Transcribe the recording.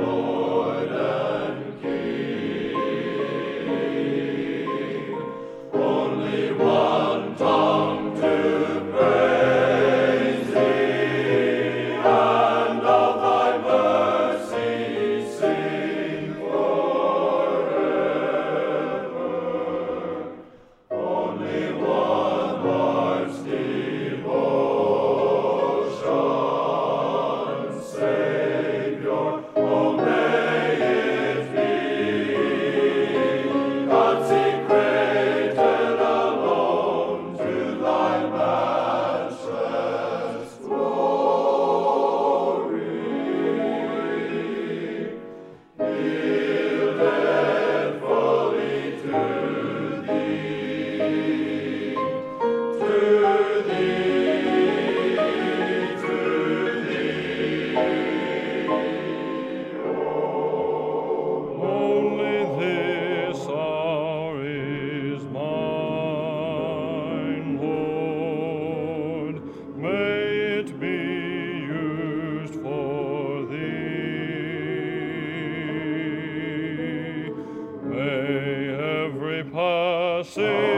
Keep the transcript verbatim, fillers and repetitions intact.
Lord and King. Only one tongue to praise Thee, and of Thy mercy sing forever. Only one heart's devotion, Savior, oh may it be, consecrated alone to Thy matchless glory. Yielded fully to Thee, to Thee, to Thee. Only this hour is mine, Lord. May it be used for Thee. May every passing